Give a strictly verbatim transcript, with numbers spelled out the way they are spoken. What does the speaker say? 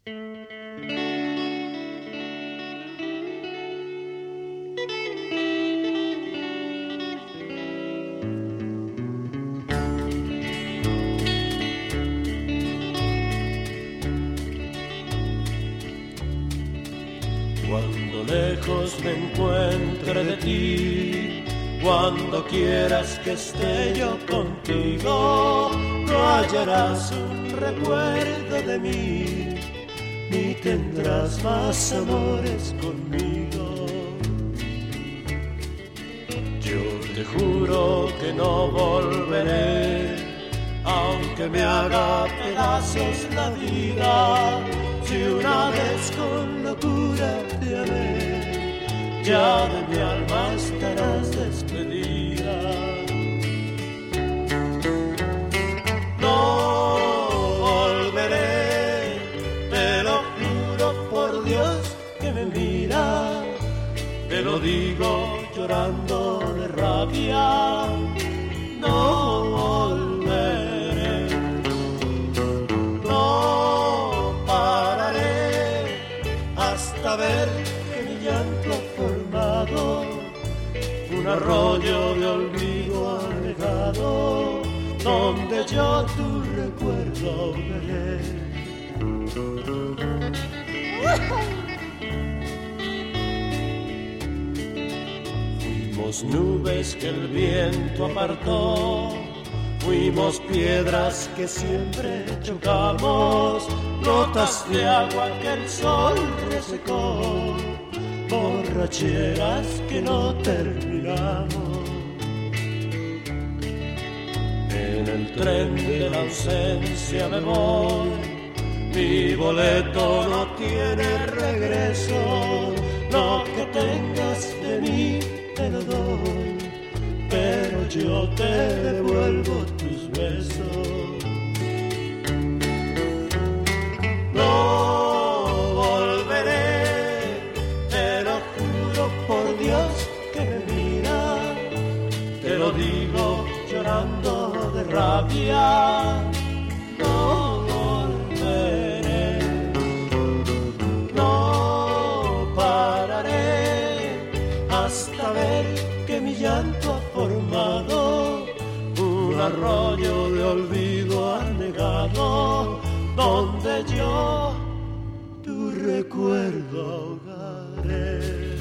Cuando lejos me encuentre de ti, cuando quieras que esté yo contigo, no hallarás un recuerdo de mí, ni tendrás más amores conmigo. Yo te juro que no volveré, aunque me haga pedazos la vida. Si una vez con locura te amé, ya de mi alma estarás despedida. No volveré, te lo juro por Dios que me mira, te lo digo llorando de rabia. No volveré, no pararé hasta ver que mi llanto ha formado un arroyo de olvido anegado, donde yo tu recuerdo veré. Fuimos nubes que el viento apartó, fuimos piedras que siempre chocamos, gotas de agua que el sol resecó, borracheras que no terminamos. En el tren de la ausencia me voy, mi boleto no tiene regreso, lo que tengas de mí te lo doy, pero yo te devuelvo tus besos. No volveré, te lo juro por Dios que me mira, te lo digo llorando de rabia. No volveré, no pararé hasta ver que mi llanto ha formado un arroyo de olvido anegado, donde yo tu recuerdo ahogaré.